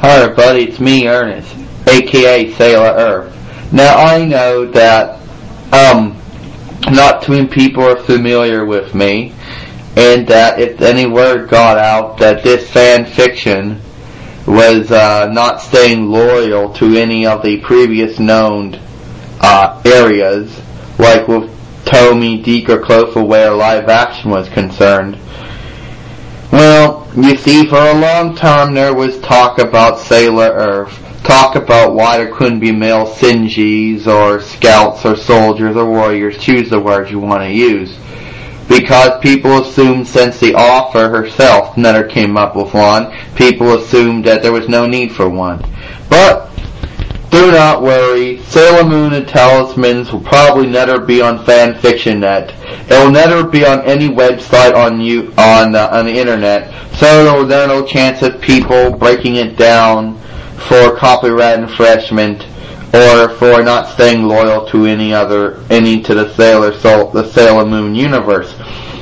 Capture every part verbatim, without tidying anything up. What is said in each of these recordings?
Hi everybody, it's me, Ernest, aka Sailor Earth. Now I know that um, not too many people are familiar with me, and that if any word got out that this fan fiction was uh, not staying loyal to any of the previous known uh, areas, like with Tomy, Deke, or Clover where live action was concerned. Well, you see, for a long time there was talk about Sailor Earth, talk about why there couldn't be male Sinjis or scouts or soldiers or warriors, choose the words you want to use, because people assumed since the author herself never came up with one, people assumed that there was no need for one. But do not worry, Sailor Moon and Talismans will probably never be on fanfiction net. It will never be on any website on you on uh, on the internet, so there will be no chance of people breaking it down for copyright infringement or for not staying loyal to any other any to the Sailor Soul, the Sailor Moon universe.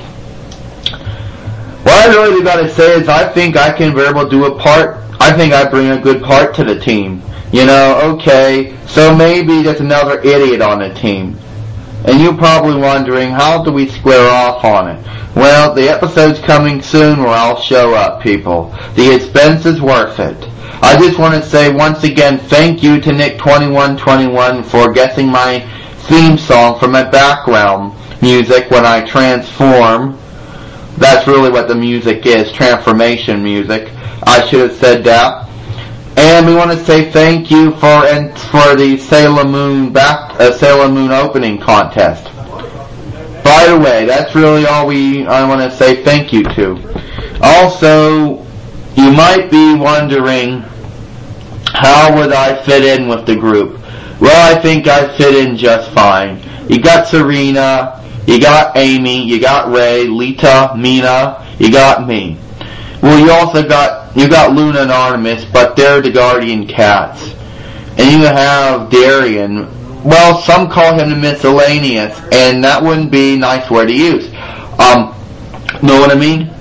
What I really gotta say is I think I can be able to do a part. I think I bring a good part to the team. You know, okay, so maybe there's another idiot on the team. And you're probably wondering, how do we square off on it? Well, the episode's coming soon where I'll show up, people. The expense is worth it. I just want to say once again, thank you to Nick twenty-one twenty-one for guessing my theme song for my background music when I transform. That's really what the music is, transformation music. I should have said that. And we want to say thank you for and for the Sailor Moon back uh, Sailor Moon opening contest. By the way, that's really all we I want to say thank you to. Also, you might be wondering, how would I fit in with the group? Well, I think I fit in just fine. You got Serena, you got Amy, you got Ray, Lita, Mina, you got me. Well, you also got, you got Luna and Artemis, but they're the Guardian Cats. And you have Darian. Well, some call him the Miscellaneous, and that wouldn't be a nice word to use. Um, know what I mean?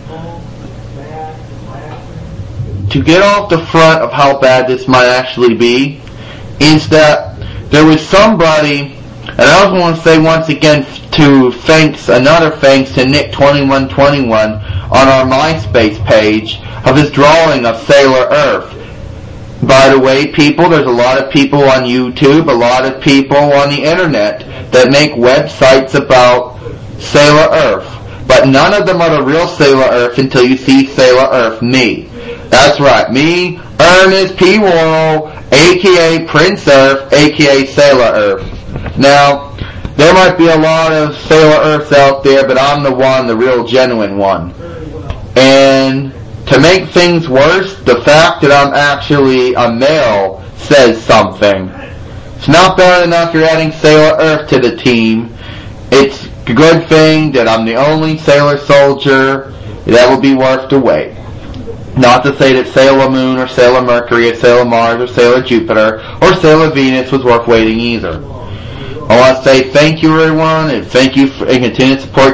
To get off the front of how bad this might actually be, is that there was somebody, and I also want to say once again to thanks, another thanks to Nick twenty-one twenty-one on our MySpace page of his drawing of Sailor Earth. By the way, people, there's a lot of people on YouTube, a lot of people on the internet that make websites about Sailor Earth. But none of them are the real Sailor Earth until you see Sailor Earth, me. That's right, me, Ernest P. Worrell, aka Prince Earth, aka Sailor Earth. Now, there might be a lot of Sailor Earths out there, but I'm the one, the real genuine one. And to make things worse, the fact that I'm actually a male says something. It's not bad enough you're adding Sailor Earth to the team. It's a good thing that I'm the only Sailor Soldier that will be worth the wait. Not to say that Sailor Moon or Sailor Mercury or Sailor Mars or Sailor Jupiter or Sailor Venus was worth waiting either. I want to say thank you everyone, and thank you for and continued support